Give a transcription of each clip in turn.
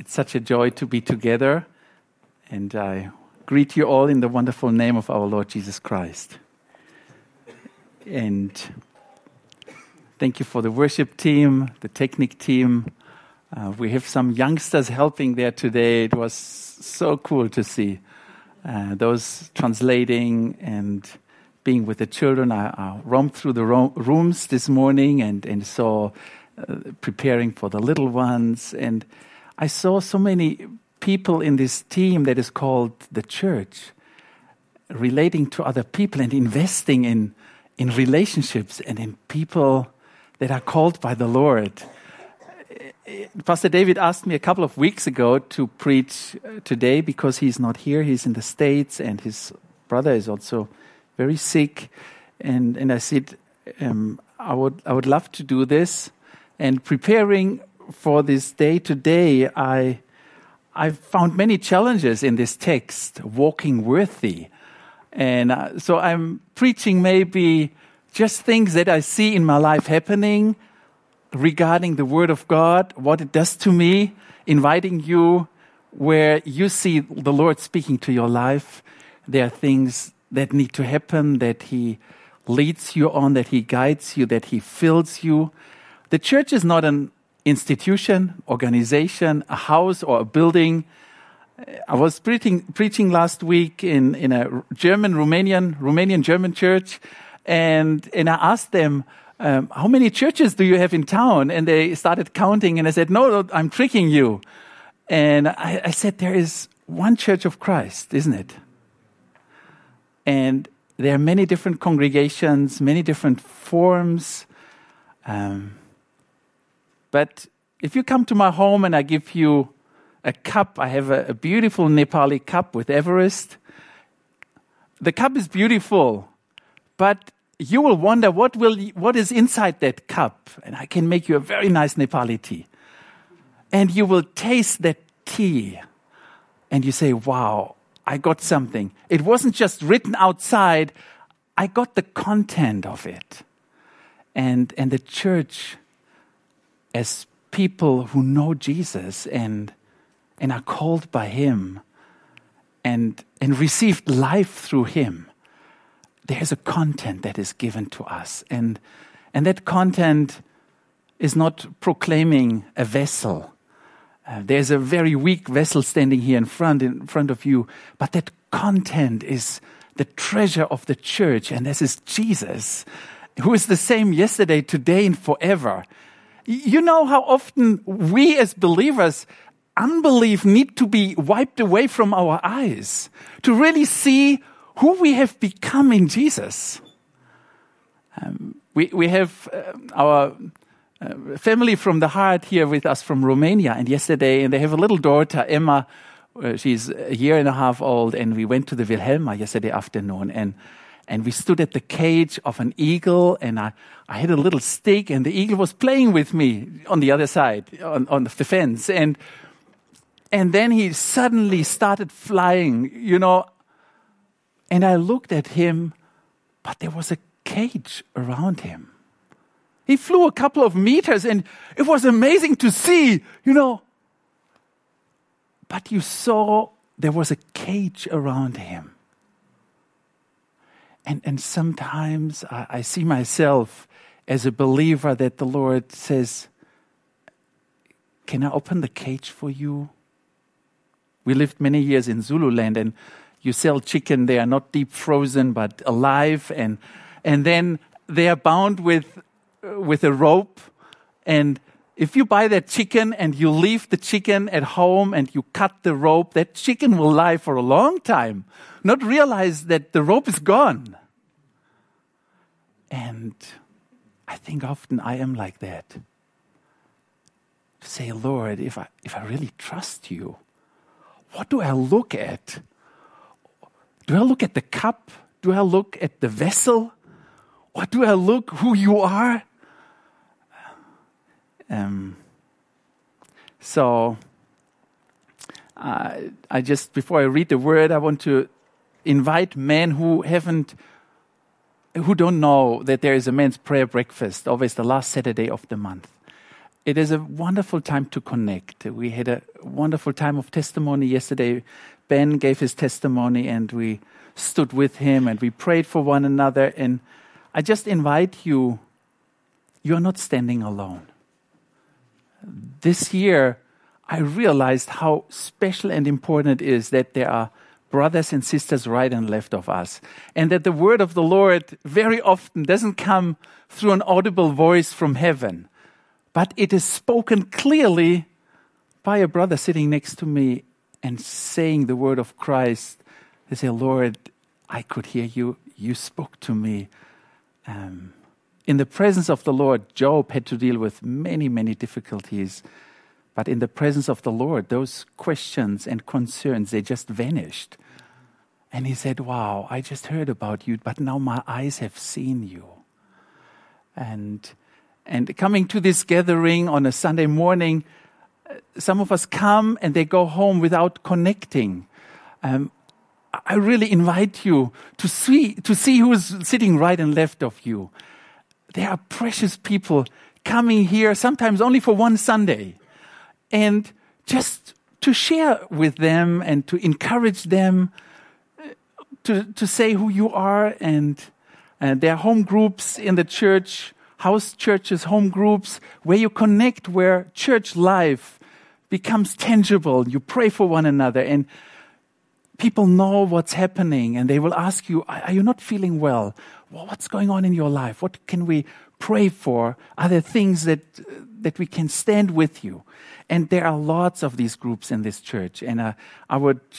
It's such a joy to be together, and I greet you all in the wonderful name of our Lord Jesus Christ. And thank you for the worship team, the technique team. We have some youngsters helping there today. It was so cool to see those translating and being with the children. I roamed through the rooms this morning and saw preparing for the little ones. And I saw so many people in this team that is called the church, relating to other people and investing in relationships and in people that are called by the Lord. Pastor David asked me a couple of weeks ago to preach today because he's not here. He's in the States and his brother is also very sick. And I said, I would love to do this. And preparing for this day today, I found many challenges in this text, walking worthy. And so I'm preaching maybe just things that I see in my life happening regarding the Word of God, what it does to me, inviting you where you see the Lord speaking to your life. There are things that need to happen, that He leads you on, that He guides you, that He fills you. The church is not an institution, organization, a house or a building. I was preaching last week in a Romanian German church, and I asked them, how many churches do you have in town? And they started counting, and I said, no, I'm tricking you. And I said, there is one Church of Christ, isn't it? And there are many different congregations, many different forms. But if you come to my home and I give you a cup, I have a beautiful Nepali cup with Everest. The cup is beautiful, but you will wonder what is inside that cup. And I can make you a very nice Nepali tea. And you will taste that tea. And you say, wow, I got something. It wasn't just written outside. I got the content of it. And the church, as people who know Jesus and are called by Him and received life through Him, there's a content that is given to us. And that content is not proclaiming a vessel. There's a very weak vessel standing here in front of you, but that content is the treasure of the church, and this is Jesus, who is the same yesterday, today, and forever. You know how often we as believers, unbelief need to be wiped away from our eyes to really see who we have become in Jesus. We have our family from the heart here with us from Romania, and yesterday, and they have a little daughter, Emma. She's a year and a half old, and we went to the Wilhelma yesterday afternoon, and we stood at the cage of an eagle, and I had a little stick, and the eagle was playing with me on the other side, on the fence. And then he suddenly started flying, and I looked at him, but there was a cage around him. He flew a couple of meters, and it was amazing to see, But you saw there was a cage around him. And sometimes I see myself as a believer that the Lord says, can I open the cage for you? We lived many years in Zululand, and you sell chicken. They are not deep frozen, but alive. And then they are bound with a rope. And if you buy that chicken and you leave the chicken at home and you cut the rope, that chicken will lie for a long time, not realize that the rope is gone. And I think often I am like that. To say, Lord, if I really trust you, what do I look at? Do I look at the cup? Do I look at the vessel? Or do I look who you are? So I just, before I read the word, I want to invite men who don't know that there is a men's prayer breakfast, always the last Saturday of the month. it is a wonderful time to connect. We had a wonderful time of testimony yesterday. Ben gave his testimony and we stood with him and we prayed for one another. And I just invite you, you're not standing alone. This year, I realized how special and important it is that there are brothers and sisters right and left of us. And that the word of the Lord very often doesn't come through an audible voice from heaven, but it is spoken clearly by a brother sitting next to me and saying the word of Christ. They say, Lord, I could hear you. You spoke to me. In the presence of the Lord, Job had to deal with many, many difficulties. But in the presence of the Lord, those questions and concerns, they just vanished. And he said, wow, I just heard about you, but now my eyes have seen you. And coming to this gathering on a Sunday morning, some of us come and they go home without connecting. I really invite you to see who is sitting right and left of you. There are precious people coming here, sometimes only for one Sunday. And just to share with them and to encourage them to say who you are. And there are home groups in the church, house churches, home groups, where you connect, where church life becomes tangible. You pray for one another and people know what's happening. And they will ask you, are you not feeling well? Well, what's going on in your life? What can we pray for? Are there things that we can stand with you? And there are lots of these groups in this church. And I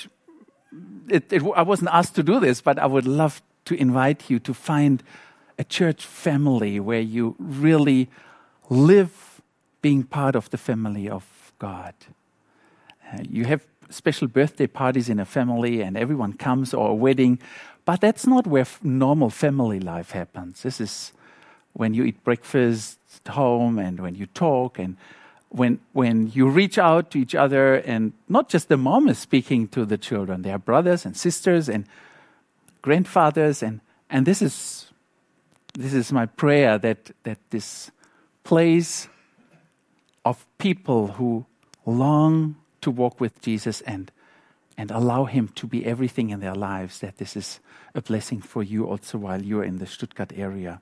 wasn't asked to do this, but I would love to invite you to find a church family where you really live being part of the family of God. You have special birthday parties in a family and everyone comes, or a wedding, but that's not where normal family life happens. This is when you eat breakfast at home and when you talk and when you reach out to each other, and not just the mom is speaking to the children. There are brothers and sisters and grandfathers, and this is my prayer that this place of people who long to walk with Jesus and allow him to be everything in their lives, that this is a blessing for you also while you're in the Stuttgart area.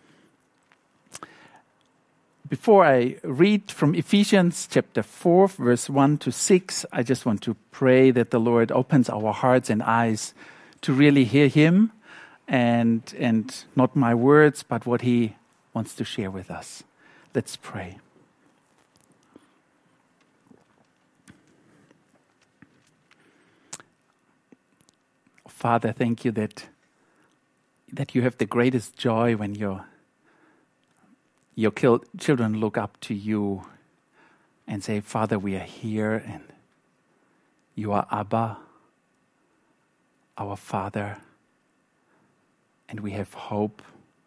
Before I read from Ephesians chapter 4, verse 1 to 6, I just want to pray that the Lord opens our hearts and eyes to really hear him and not my words, but what he wants to share with us. Let's pray. Father, thank you that you have the greatest joy when your children look up to you and say, Father, we are here and you are Abba, our Father, and we have hope.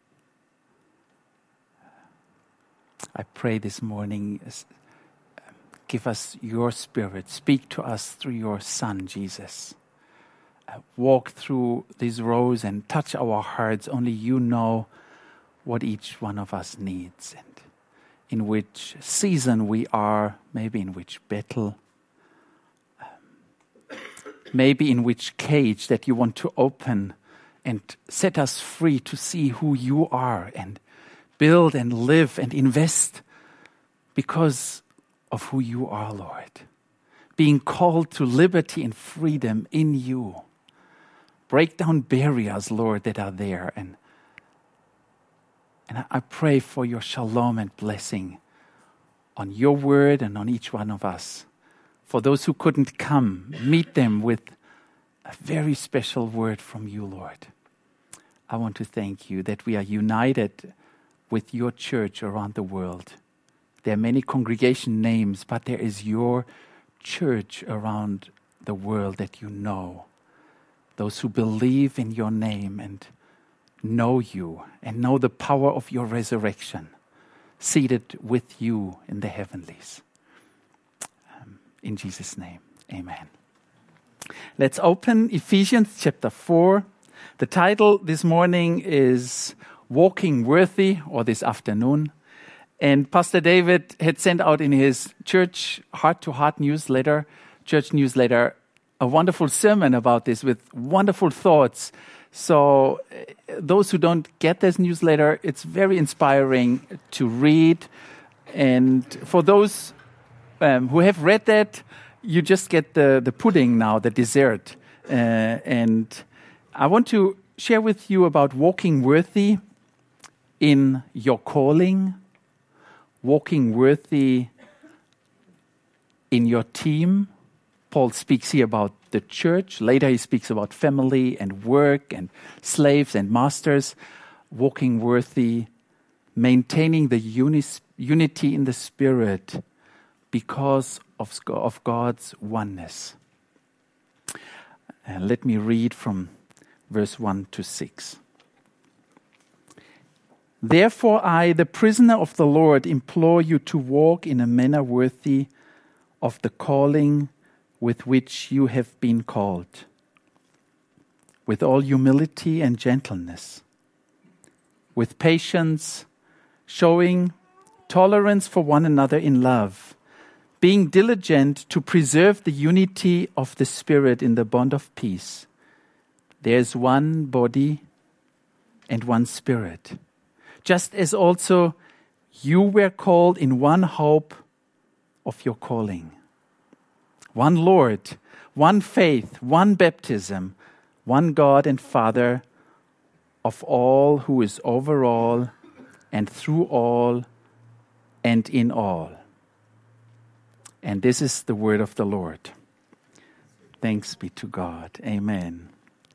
I pray this morning, give us your Spirit, speak to us through your Son, Jesus. Walk through these rows and touch our hearts. Only you know what each one of us needs and in which season we are, maybe in which battle, maybe in which cage that you want to open and set us free to see who you are and build and live and invest because of who you are, Lord. Being called to liberty and freedom in you. Break down barriers, Lord, that are there. And I pray for your shalom and blessing on your word and on each one of us. For those who couldn't come, meet them with a very special word from you, Lord. I want to thank you that we are united with your church around the world. There are many congregation names, but there is your church around the world that you know. Those who believe in your name and know you and know the power of your resurrection, seated with you in the heavenlies. In Jesus' name, amen. Let's open Ephesians chapter 4. The title this morning is Walking Worthy, or this afternoon. And Pastor David had sent out in his church heart-to-heart newsletter, church newsletter, a wonderful sermon about this with wonderful thoughts. So those who don't get this newsletter, it's very inspiring to read. And for those who have read that, you just get the pudding now, the dessert. And I want to share with you about walking worthy in your calling, walking worthy in your team. Paul speaks here about the church. Later he speaks about family and work and slaves and masters. Walking worthy, maintaining the unity in the Spirit because of God's oneness. Let me read from verse 1 to 6. Therefore I, the prisoner of the Lord, implore you to walk in a manner worthy of the calling with which you have been called, with all humility and gentleness, with patience, showing tolerance for one another in love, being diligent to preserve the unity of the Spirit in the bond of peace. There is one body and one Spirit, just as also you were called in one hope of your calling. One Lord, one faith, one baptism, one God and Father of all, who is over all and through all and in all. And this is the word of the Lord. Thanks be to God. Amen.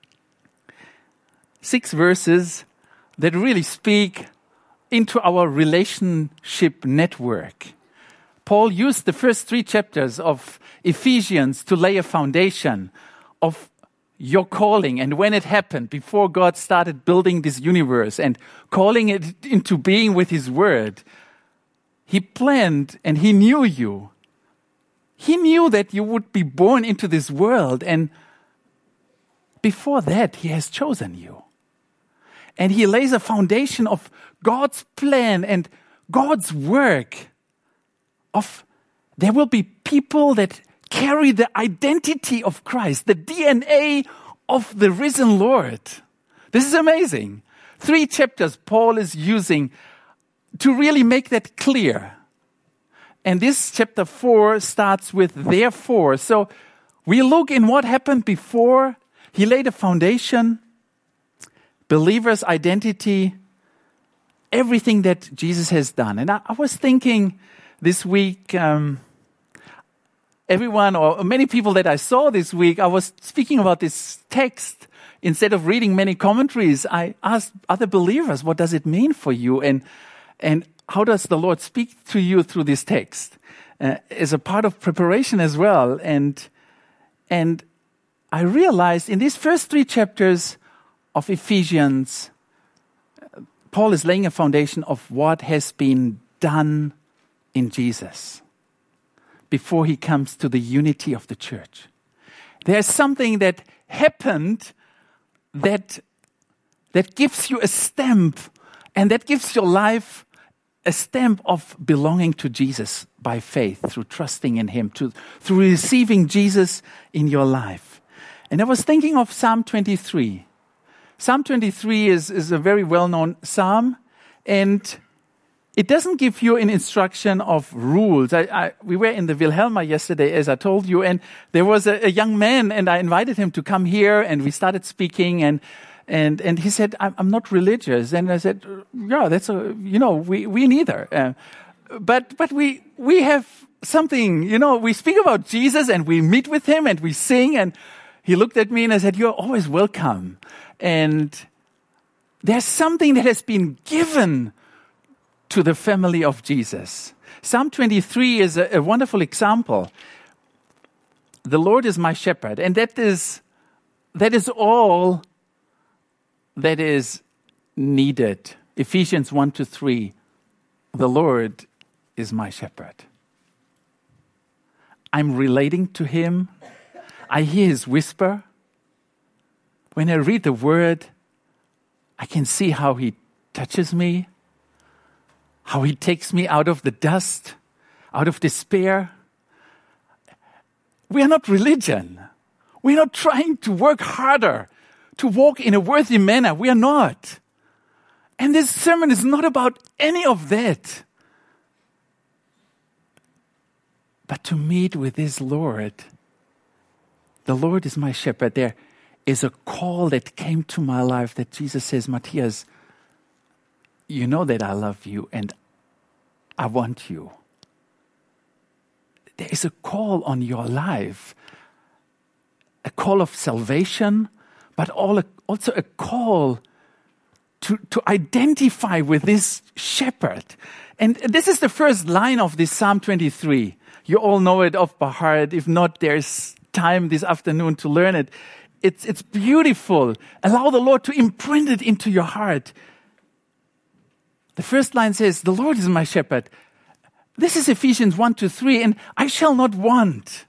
6 verses that really speak into our relationship network. Paul used the first 3 chapters of Ephesians to lay a foundation of your calling and when it happened, before God started building this universe and calling it into being with His Word. He planned and He knew you. He knew that you would be born into this world, and before that, He has chosen you. And He lays a foundation of God's plan and God's work. There will be people that carry the identity of Christ, the DNA of the risen Lord. This is amazing. 3 chapters Paul is using to really make that clear. And this chapter 4 starts with therefore. So we look in what happened before. He laid a foundation, believer's identity, everything that Jesus has done. And I was thinking this week, everyone or many people that I saw this week, I was speaking about this text. Instead of reading many commentaries, I asked other believers, what does it mean for you? And how does the Lord speak to you through this text? As a part of preparation as well. And I realized in these first 3 chapters of Ephesians, Paul is laying a foundation of what has been done in Jesus before He comes to the unity of the church. There's something that happened that gives you a stamp, and that gives your life a stamp of belonging to Jesus by faith, through trusting in Him, through receiving Jesus in your life. And I was thinking of Psalm 23. Psalm 23 is a very well-known psalm, and it doesn't give you an instruction of rules. We were in the Wilhelma yesterday, as I told you, and there was a young man, and I invited him to come here, and we started speaking, and he said, I'm not religious. And I said, yeah, we neither. But we have something, we speak about Jesus, and we meet with Him, and we sing, and he looked at me, and I said, you're always welcome. And there's something that has been given to the family of Jesus. Psalm 23 is a wonderful example. The Lord is my shepherd, and that is all that is needed. Ephesians 1-3. The Lord is my shepherd. I'm relating to Him. I hear His whisper. When I read the Word, I can see how He touches me. how he takes me out of the dust, out of despair. We are not religion. We are not trying to work harder, to walk in a worthy manner. We are not. And this sermon is not about any of that. But to meet with this Lord. The Lord is my shepherd. There is a call that came to my life that Jesus says, Matthias, you know that I love you and I want you. There is a call on your life. A call of salvation, but also a call to identify with this shepherd. And this is the first line of this Psalm 23. You all know it off by heart. If not, there's time this afternoon to learn it. It's beautiful. Allow the Lord to imprint it into your heart. The first line says, the Lord is my shepherd. This is Ephesians 1-3, and I shall not want.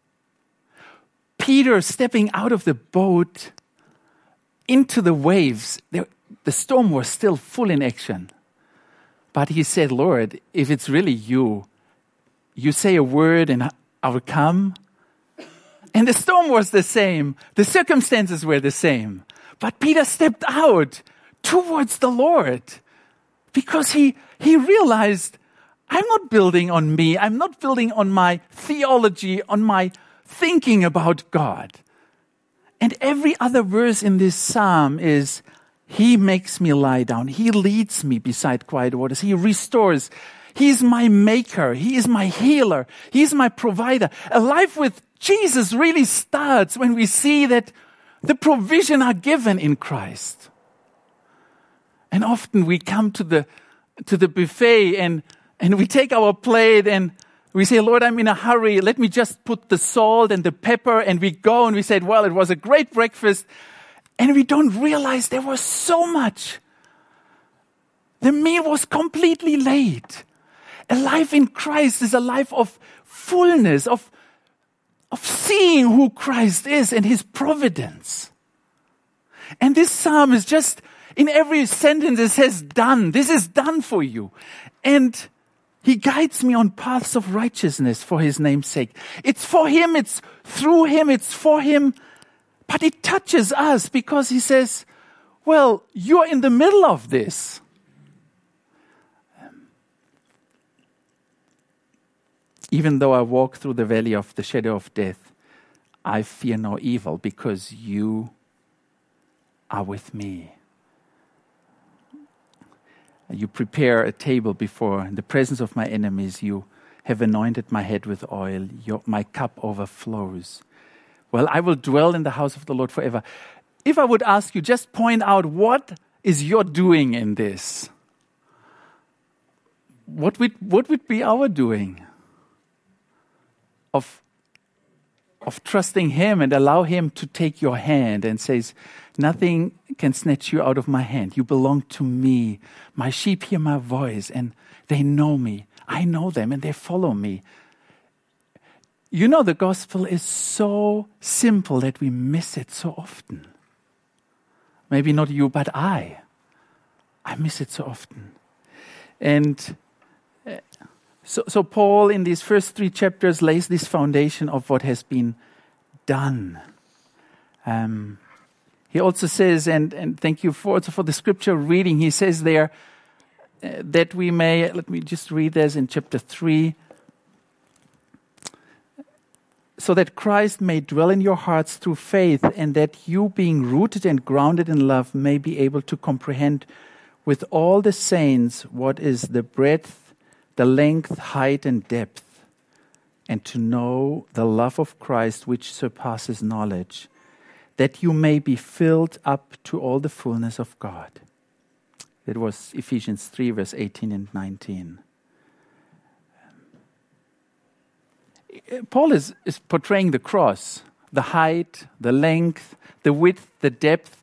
Peter stepping out of the boat into the waves. The storm was still full in action. But he said, Lord, if it's really you say a word and I will come. And the storm was the same. The circumstances were the same. But Peter stepped out towards the Lord because he realized, I'm not building on me. I'm not building on my theology, on my thinking about God. And every other verse in this psalm is, He makes me lie down. He leads me beside quiet waters. He restores. He is my maker. He is my healer. He is my provider. A life with Jesus really starts when we see that the provision are given in Christ. And often we come to the buffet and we take our plate and we say, Lord, I'm in a hurry. Let me just put the salt and the pepper, and we go and we said, well, it was a great breakfast. And we don't realize there was so much. The meal was completely late. A life in Christ is a life of fullness, of seeing who Christ is and His providence. And this psalm is just, in every sentence it says done. This is done for you. And He guides me on paths of righteousness for His name's sake. It's for Him, it's through Him, it's for Him. But it touches us because He says, well, you're in the middle of this. Even though I walk through the valley of the shadow of death, I fear no evil because you are with me. You prepare a table before in the presence of my enemies. You have anointed my head with oil. My cup overflows. Well, I will dwell in the house of the Lord forever. If I would ask you, just point out what is your doing in this? What would be our doing? Of trusting Him and allow Him to take your hand and says, nothing can snatch you out of my hand. You belong to me. My sheep hear my voice and they know me. I know them and they follow me. You know, the gospel is so simple that we miss it so often. Maybe not you, but I miss it so often. And so Paul, in these first 3 chapters, lays this foundation of what has been done. He also says, and thank you for the scripture reading, he says there that we may, let me just read this in chapter 3, so that Christ may dwell in your hearts through faith, and that you, being rooted and grounded in love, may be able to comprehend with all the saints what is the breadth, the length, height, and depth, and to know the love of Christ which surpasses knowledge, that you may be filled up to all the fullness of God. That was Ephesians 3, verse 18 and 19. Paul is portraying the cross, the height, the length, the width, the depth.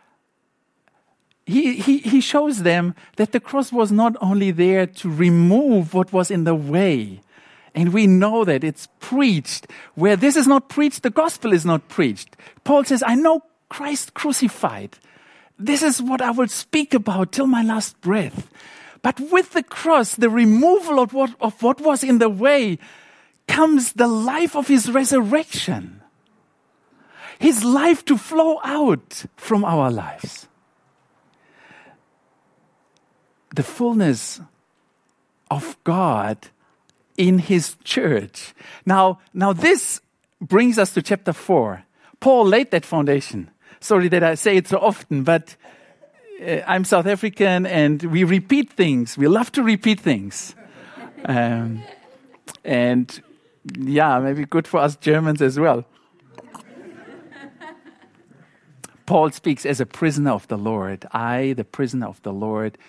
He shows them that the cross was not only there to remove what was in the way. And we know that it's preached. Where this is not preached, the gospel is not preached. Paul says, I know Christ crucified. This is what I will speak about till my last breath. But with the cross, the removal of what was in the way, comes the life of his resurrection. His life to flow out from our lives. The fullness of God in his church. Now this brings us to chapter 4. Paul laid that foundation. Sorry that I say it so often, but I'm South African and we repeat things. We love to repeat things. And yeah, maybe good for us Germans as well. Paul speaks as a prisoner of the Lord. I, the prisoner of the Lord.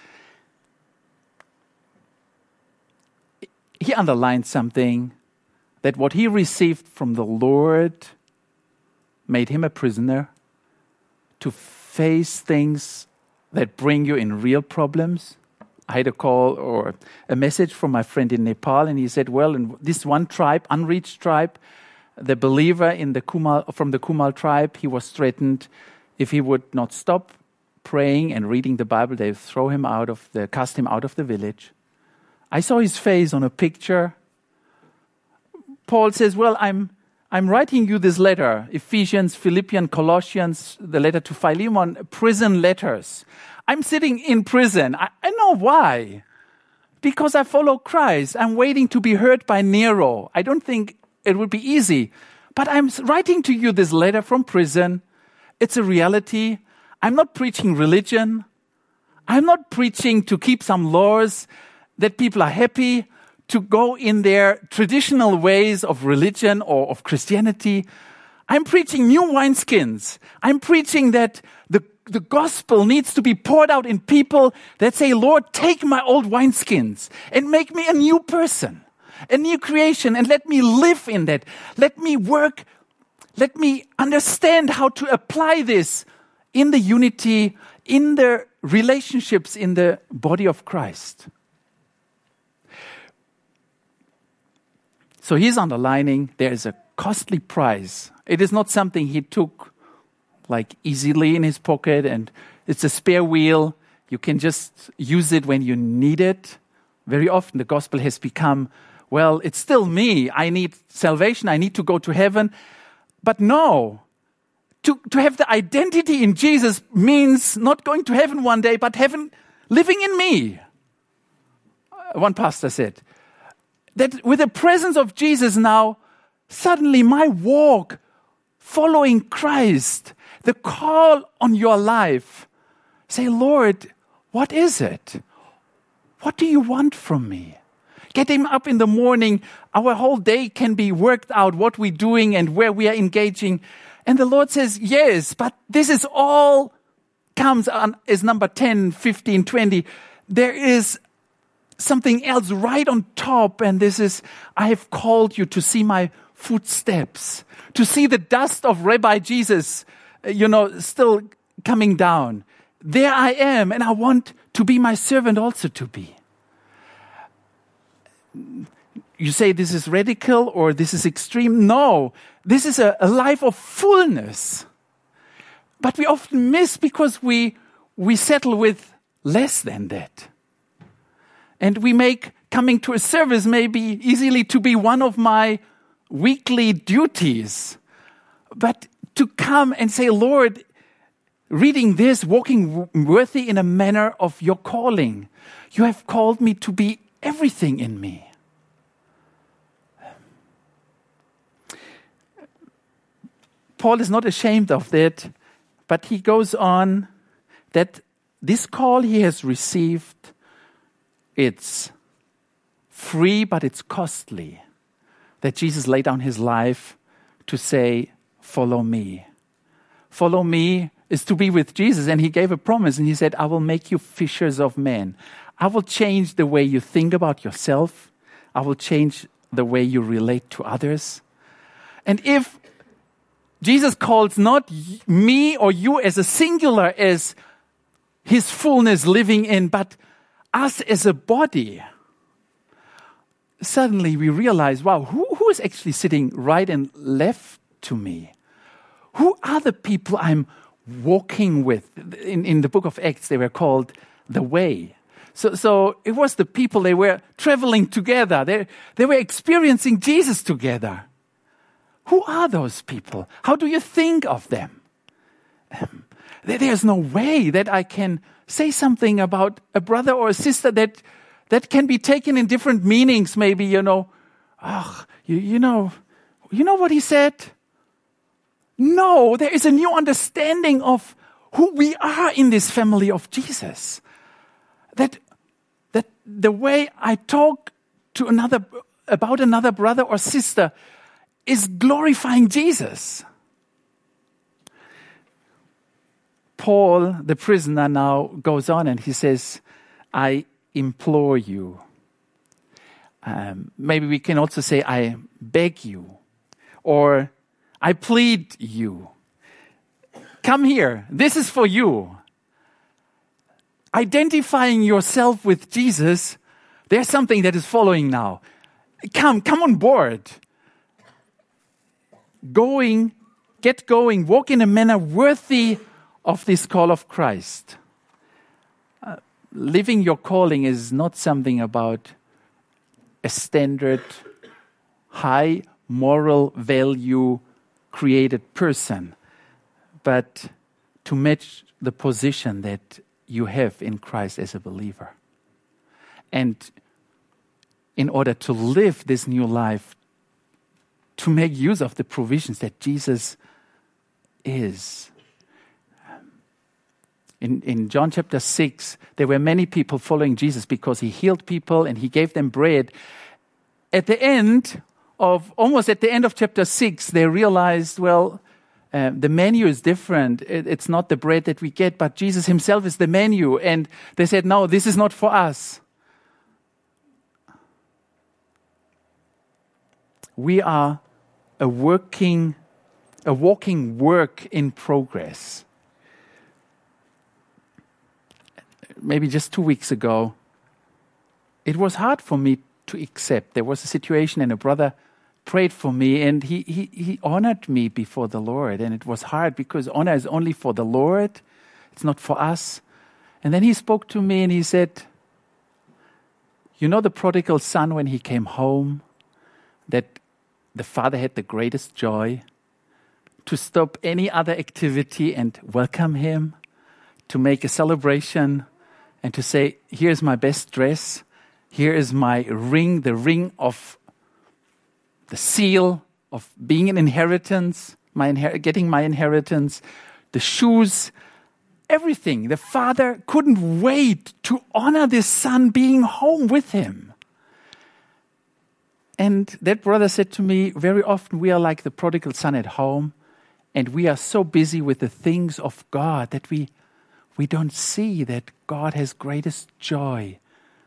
He underlined something, that what he received from the Lord made him a prisoner to face things that bring you in real problems. I had a call or a message from my friend in Nepal, and he said, well, in this one tribe, unreached tribe, the believer from the Kumal tribe, he was threatened. If he would not stop praying and reading the Bible, they would cast him out of the village. I saw his face on a picture. Paul says, well, I'm writing you this letter, Ephesians, Philippians, Colossians, the letter to Philemon, prison letters. I'm sitting in prison. I know why. Because I follow Christ. I'm waiting to be heard by Nero. I don't think it would be easy. But I'm writing to you this letter from prison. It's a reality. I'm not preaching religion. I'm not preaching to keep some laws that people are happy to go in their traditional ways of religion or of Christianity. I'm preaching new wineskins. I'm preaching that the gospel needs to be poured out in people that say, Lord, take my old wineskins and make me a new person, a new creation, and let me live in that. Let me work. Let me understand how to apply this in the unity, in the relationships in the body of Christ. So he's underlining there is a costly price. It is not something he took like easily in his pocket and it's a spare wheel. You can just use it when you need it. Very often the gospel has become, well, it's still me. I need salvation. I need to go to heaven. But no, to have the identity in Jesus means not going to heaven one day, but heaven living in me. One pastor said that with the presence of Jesus now, suddenly my walk following Christ, the call on your life, say, Lord, what is it? What do you want from me? Getting up in the morning, our whole day can be worked out, what we're doing and where we are engaging. And the Lord says, yes, but this is all comes on is number 10, 15, 20. There is something else right on top. And this is, I have called you to see my footsteps, to see the dust of Rabbi Jesus, still coming down. There I am, and I want to be my servant also to be. You say this is radical or this is extreme. No, this is a life of fullness. But we often miss because we settle with less than that. And we make coming to a service maybe easily to be one of my weekly duties. But to come and say, Lord, reading this, walking worthy in a manner of your calling. You have called me to be everything in me. Paul is not ashamed of that, but he goes on that this call he has received, it's free, but it's costly. That Jesus laid down his life to say, follow me. Follow me is to be with Jesus. And he gave a promise and he said, I will make you fishers of men. I will change the way you think about yourself. I will change the way you relate to others. And if Jesus calls not me or you as a singular as his fullness living in, but us as a body, suddenly we realize, wow, who is actually sitting right and left to me? Who are the people I'm walking with? In the book of Acts, they were called the way. So it was the people, they were traveling together. They were experiencing Jesus together. Who are those people? How do you think of them? There's no way that I can say something about a brother or a sister that can be taken in different meanings. Maybe, you know what he said? No, there is a new understanding of who we are in this family of Jesus. That the way I talk to about another brother or sister is glorifying Jesus. Paul, the prisoner, now goes on and he says, I implore you. Maybe we can also say, I beg you, or I plead you. Come here. This is for you. Identifying yourself with Jesus, there's something that is following now. Come on board. Get going, walk in a manner worthy of this call of Christ. Living your calling is not something about a standard, high moral value created person, but to match the position that you have in Christ as a believer. And in order to live this new life, to make use of the provisions that Jesus is. In John chapter 6, there were many people following Jesus because he healed people and he gave them bread. Almost at the end of chapter 6, they realized, the menu is different. It's not the bread that we get, but Jesus himself is the menu. And they said, no, this is not for us. We are a walking work in progress. Maybe just 2 weeks ago, it was hard for me to accept. There was a situation and a brother prayed for me and he honored me before the Lord. And it was hard because honor is only for the Lord. It's not for us. And then he spoke to me and he said, you know the prodigal son when he came home, that the father had the greatest joy to stop any other activity and welcome him, to make a celebration and to say, here's my best dress, here is my ring, the ring of the seal of being an inheritance, getting my inheritance, the shoes, everything. The father couldn't wait to honor this son being home with him. And that brother said to me, very often we are like the prodigal son at home, and we are so busy with the things of God that we don't see that God has greatest joy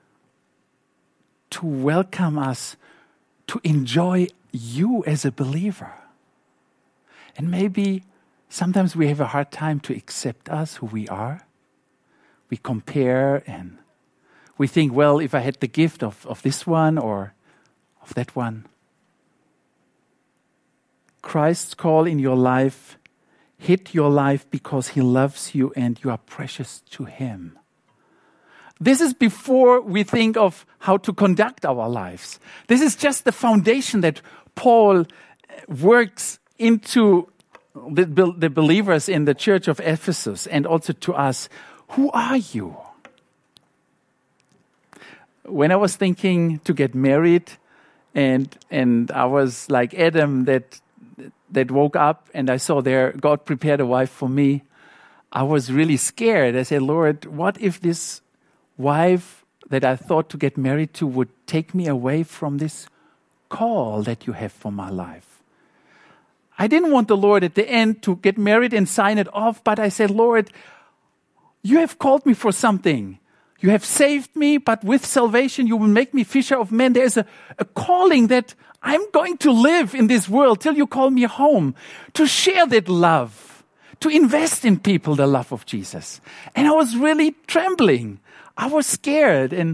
to welcome us, to enjoy you as a believer. And maybe sometimes we have a hard time to accept us, who we are. We compare and we think, well, if I had the gift of this one or of that one. Christ's call in your life hit your life because he loves you and you are precious to him. This is before we think of how to conduct our lives. This is just the foundation that Paul works into the believers in the church of Ephesus and also to us. Who are you? When I was thinking to get married and I was like Adam that woke up and I saw there God prepared a wife for me, I was really scared. I said, Lord, what if this wife that I thought to get married to would take me away from this call that you have for my life? I didn't want the Lord at the end to get married and sign it off, but I said, Lord, you have called me for something. You have saved me, but with salvation you will make me fisher of men. There's a calling that I'm going to live in this world till you call me home, to share that love, to invest in people the love of Jesus. And I was really trembling. I was scared. And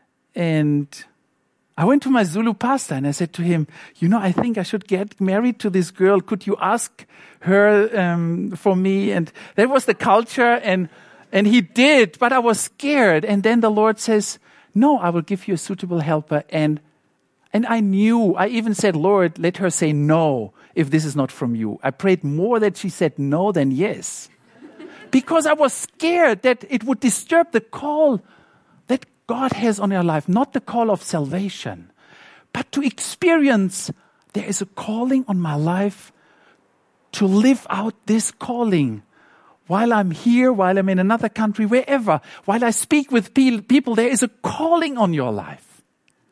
I went to my Zulu pastor and I said to him, I think I should get married to this girl. Could you ask her for me? And that was the culture. And And he did, but I was scared. And then the Lord says, no, I will give you a suitable helper. And I knew, I even said, Lord, let her say no if this is not from you. I prayed more that she said no than yes. Because I was scared that it would disturb the call that God has on your life. Not the call of salvation, but to experience there is a calling on my life to live out this calling. While I'm here, while I'm in another country, wherever, while I speak with people, there is a calling on your life.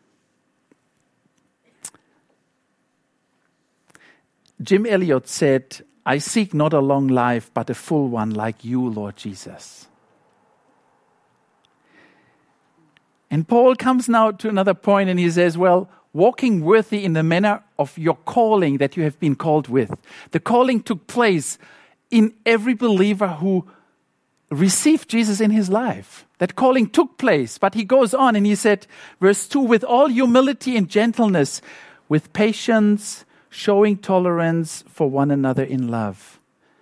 Jim Elliot said, I seek not a long life, but a full one like you, Lord Jesus. And Paul comes now to another point and he says, well, walking worthy in the manner of your calling that you have been called with. The calling took place in every believer who received Jesus in his life. That calling took place, but he goes on and he said, verse 2, with all humility and gentleness, with patience, showing tolerance for one another in love.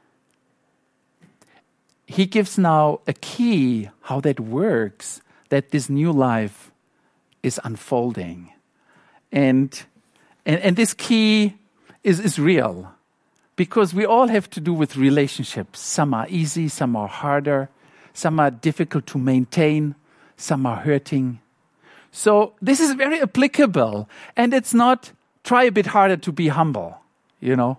He gives now a key how that works, that this new life is unfolding. And this key is real. Because we all have to do with relationships. Some are easy, some are harder, some are difficult to maintain, some are hurting. So this is very applicable. And it's not try a bit harder to be humble, you know.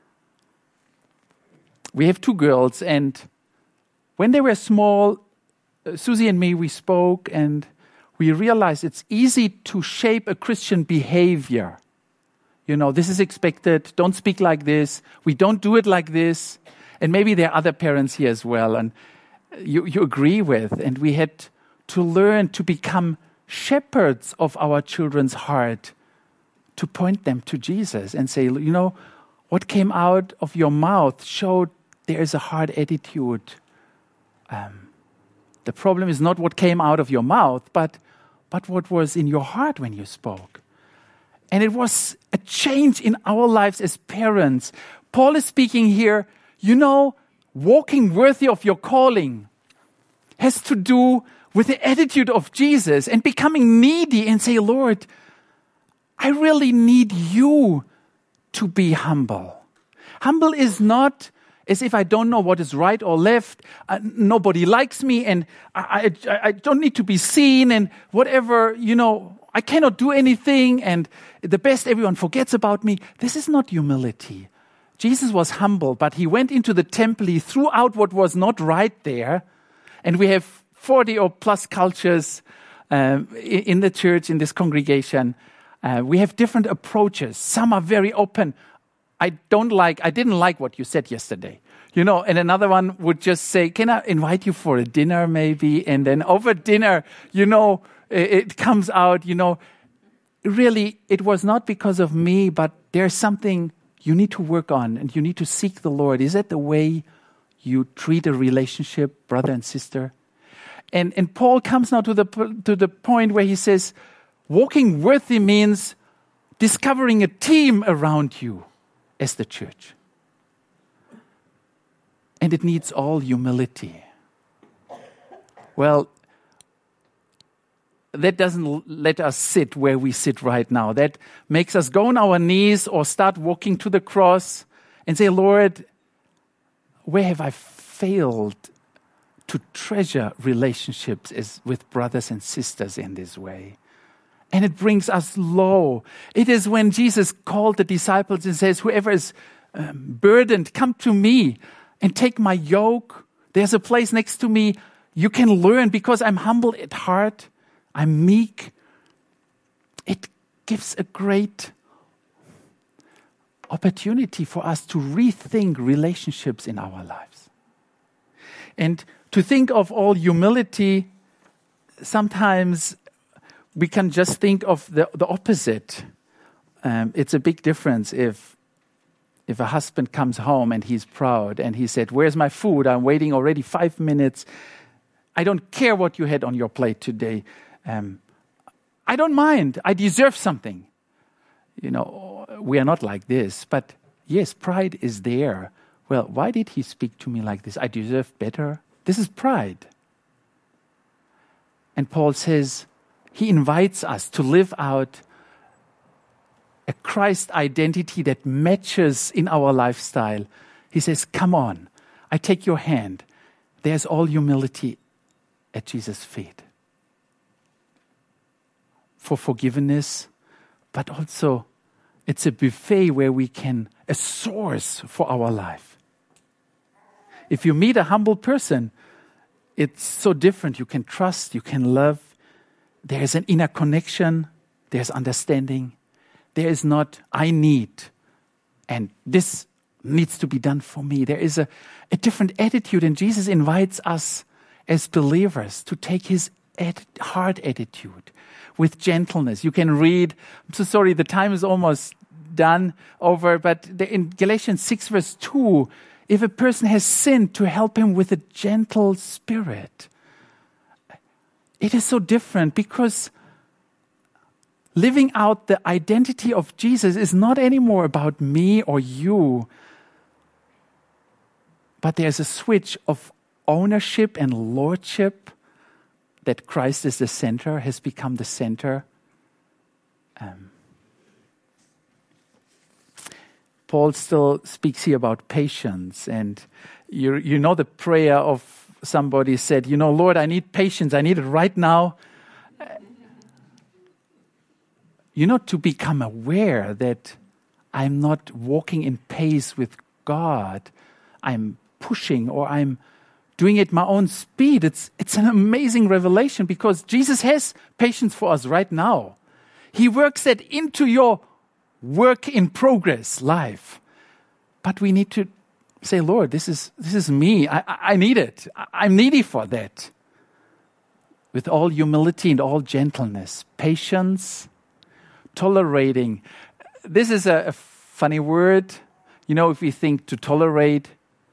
We have 2 girls, and when they were small, Susie and me, we spoke, and we realized it's easy to shape a Christian behavior. You know, this is expected. Don't speak like this. We don't do it like this. And maybe there are other parents here as well. And you agree with. And we had to learn to become shepherds of our children's heart, to point them to Jesus and say, you know, what came out of your mouth showed there is a hard attitude. The problem is not what came out of your mouth, but what was in your heart when you spoke. And it was a change in our lives as parents. Paul is speaking here, you know, walking worthy of your calling has to do with the attitude of Jesus and becoming needy and say, Lord, I really need you to be humble. Humble is not as if I don't know what is right or left. Nobody likes me and I don't need to be seen and whatever, you know, I cannot do anything and the best everyone forgets about me. This is not humility. Jesus was humble, but he went into the temple, he threw out what was not right there. And we have 40 or plus cultures in the church, in this congregation. We have different approaches. Some are very open. I didn't like what you said yesterday. You know, and another one would just say, can I invite you for a dinner maybe? And then over dinner, you know, it comes out, you know, really, it was not because of me, but there's something you need to work on and you need to seek the Lord. Is that the way you treat a relationship, brother and sister? And Paul comes now to the point where he says, walking worthy means discovering a team around you as the church. And it needs all humility. Well, that doesn't let us sit where we sit right now. That makes us go on our knees or start walking to the cross and say, Lord, where have I failed to treasure relationships with brothers and sisters in this way? And it brings us low. It is when Jesus called the disciples and says, whoever is burdened, come to me and take my yoke. There's a place next to me. You can learn because I'm humble at heart. I'm meek. It gives a great opportunity for us to rethink relationships in our lives. And to think of all humility, sometimes we can just think of the opposite. It's a big difference if a husband comes home and he's proud and he said, where's my food? I'm waiting already 5 minutes. I don't care what you had on your plate today. I don't mind. I deserve something. You know, we are not like this. But yes, pride is there. Well, why did he speak to me like this? I deserve better. This is pride. And Paul says, he invites us to live out a Christ identity that matches in our lifestyle. He says, come on, I take your hand. There's all humility at Jesus' feet. For forgiveness, but also it's a buffet where we can, a source for our life. If you meet a humble person, it's so different. You can trust, you can love. There's an inner connection. There's understanding. There is not, I need, and this needs to be done for me. There is a different attitude, and Jesus invites us as believers to take his heart attitude with gentleness. You can read, I'm so sorry, the time is almost done over, but in Galatians 6 verse 2, if a person has sinned, to help him with a gentle spirit. It is so different because living out the identity of Jesus is not anymore about me or you, but there's a switch of ownership and lordship that Christ is the center, has become the center. Paul still speaks here about patience, and you know the prayer of somebody said, Lord, I need patience, I need it right now. To become aware that I'm not walking in pace with God. I'm pushing or I'm doing it my own speed. It's an amazing revelation because Jesus has patience for us right now. He works that into your work in progress life. But we need to say, Lord, this is me. I need it. I'm needy for that. With all humility and all gentleness, patience, tolerating. This is a funny word. If we think to tolerate,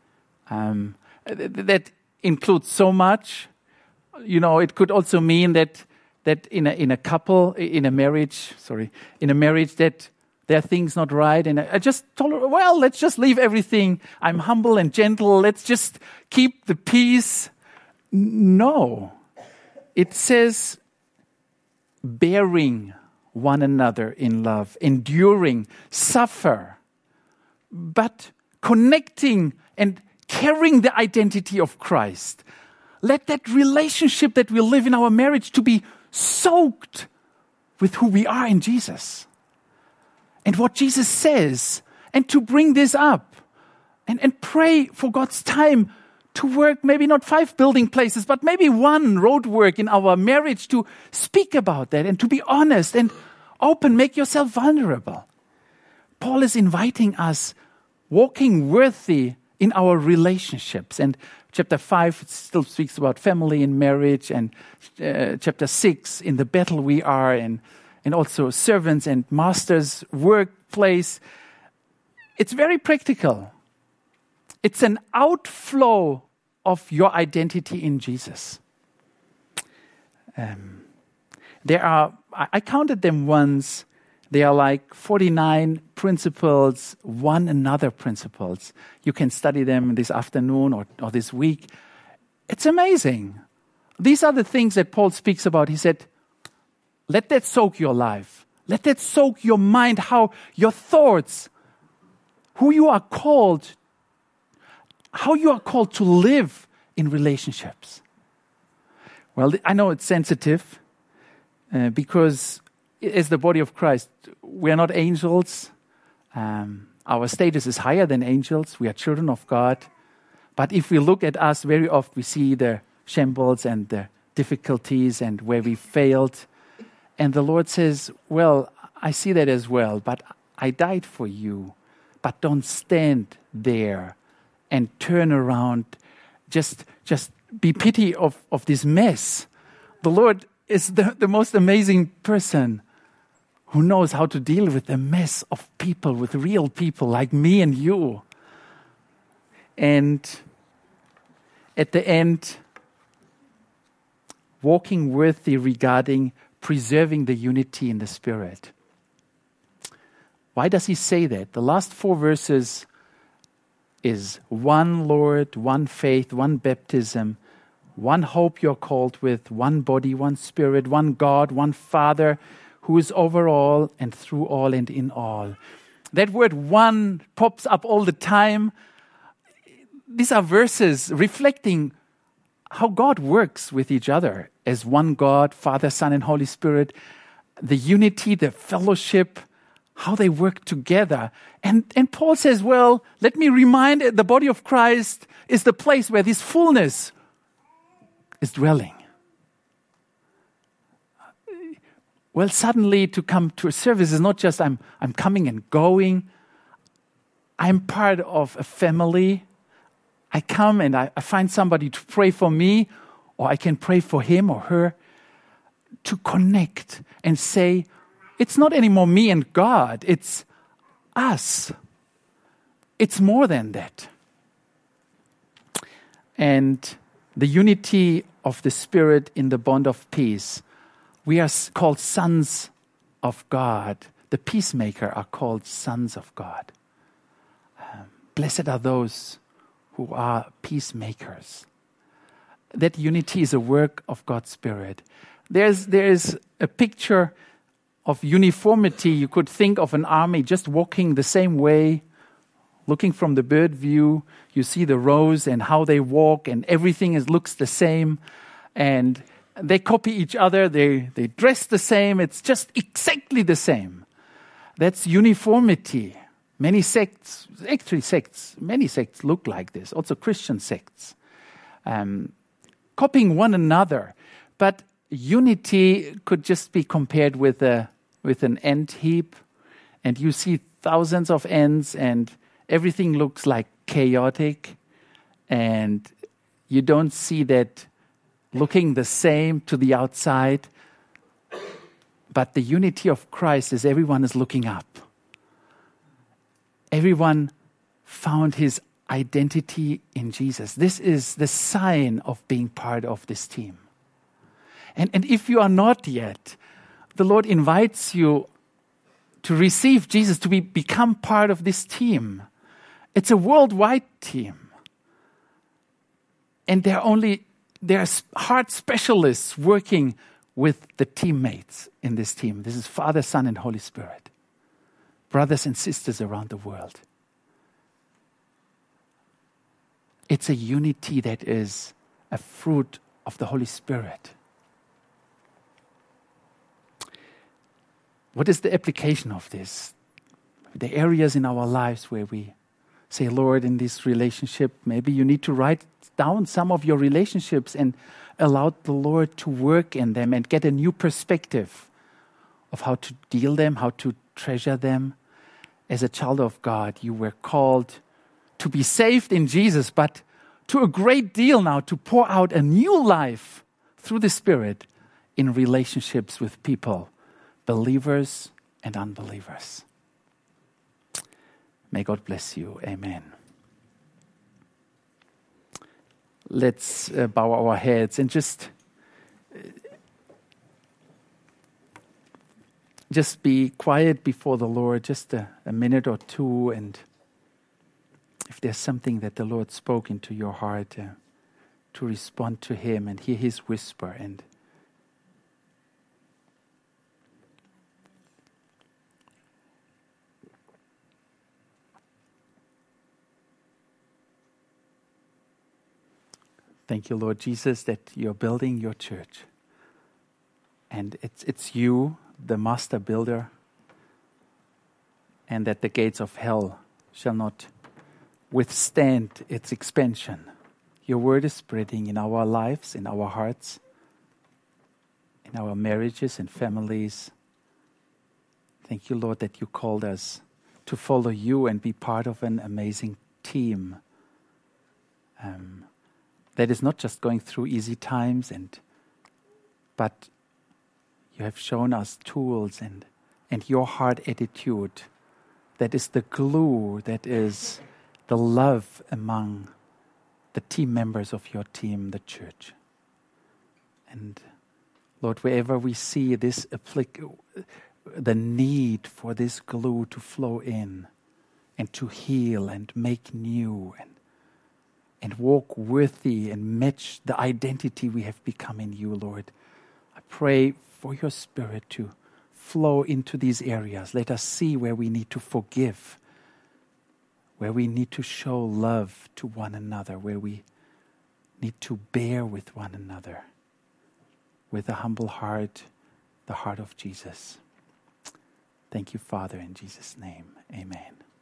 that includes so much. It could also mean that in a couple, in a marriage, that there are things not right, and I just tolerate. Well, let's just leave everything. I'm humble and gentle. Let's just keep the peace. No, it says bearing one another in love, enduring, suffer, but connecting and carrying the identity of Christ. Let that relationship that we live in our marriage to be soaked with who we are in Jesus and what Jesus says, and to bring this up and pray for God's time to work, maybe not 5 building places, but maybe 1 road work in our marriage, to speak about that and to be honest and open, make yourself vulnerable. Paul is inviting us walking worthy in our relationships. And chapter 5 still speaks about family and marriage, and chapter 6 in the battle we are, and also servants and masters' workplace. It's very practical. It's an outflow of your identity in Jesus. There are, I counted them once, there are like 49 principles, one another principles. You can study them this afternoon or this week. It's amazing. These are the things that Paul speaks about. He said, let that soak your life. Let that soak your mind, how your thoughts, who you are called, how you are called to live in relationships. Well, I know it's sensitive because as the body of Christ, we are not angels. Our status is higher than angels. We are children of God. But if we look at us, very often we see the shambles and the difficulties and where we failed. And the Lord says, well, I see that as well, but I died for you. But don't stand there and turn around, just be pity of this mess. The Lord is the most amazing person who knows how to deal with the mess of people, with real people like me and you. And at the end, walking worthy regarding preserving the unity in the Spirit. Why does he say that? The last 4 verses is one Lord, one faith, one baptism, one hope you're called with, one body, one spirit, one God, one Father, who is over all and through all and in all. That word one pops up all the time. These are verses reflecting how God works with each other as one God, Father, Son, and Holy Spirit. The unity, the fellowship, how they work together. And Paul says, well, let me remind the body of Christ is the place where this fullness is dwelling. Well, suddenly to come to a service is not just I'm coming and going. I'm part of a family. I come and I find somebody to pray for me, or I can pray for him or her, to connect and say, it's not anymore me and God, it's us. It's more than that. And the unity of the Spirit in the bond of peace. We are called sons of God. The peacemaker are called sons of God. Blessed are those who are peacemakers. That unity is a work of God's Spirit. There's a picture of uniformity. You could think of an army just walking the same way, looking from the bird view. You see the rows and how they walk, and everything looks the same. And they copy each other. They dress the same. It's just exactly the same. That's uniformity. Many sects look like this. Also Christian sects. Copying one another. But unity could just be compared with an ant heap. And you see thousands of ants and everything looks like chaotic. And you don't see that looking the same to the outside. But the unity of Christ is everyone is looking up. Everyone found his identity in Jesus. This is the sign of being part of this team. And if you are not yet, the Lord invites you to receive Jesus, to become part of this team. It's a worldwide team. And there are heart specialists working with the teammates in this team. This is Father, Son, and Holy Spirit. Brothers and sisters around the world. It's a unity that is a fruit of the Holy Spirit. What is the application of this? The areas in our lives where we say, Lord, in this relationship, maybe you need to write down some of your relationships and allow the Lord to work in them and get a new perspective of how to deal them, how to treasure them. As a child of God, you were called to be saved in Jesus, but to a great deal now to pour out a new life through the Spirit in relationships with people, believers and unbelievers. May God bless you. Amen. Let's bow our heads and just be quiet before the Lord, just a minute or two. And if there's something that the Lord spoke into your heart, to respond to Him and hear His whisper. And thank you, Lord Jesus, that you're building your church. And it's you, the master builder, and that the gates of hell shall not withstand its expansion. Your word is spreading in our lives, in our hearts, in our marriages and families. Thank you, Lord, that you called us to follow you and be part of an amazing team that is not just going through easy times, but you have shown us tools and your heart attitude that is the glue, that is the love among the team members of your team, the church. And Lord, wherever we see this the need for this glue to flow in and to heal and make new and walk worthy and match the identity we have become in you, Lord. I pray for your Spirit to flow into these areas. Let us see where we need to forgive, where we need to show love to one another, where we need to bear with one another with a humble heart, the heart of Jesus. Thank you, Father, in Jesus' name. Amen.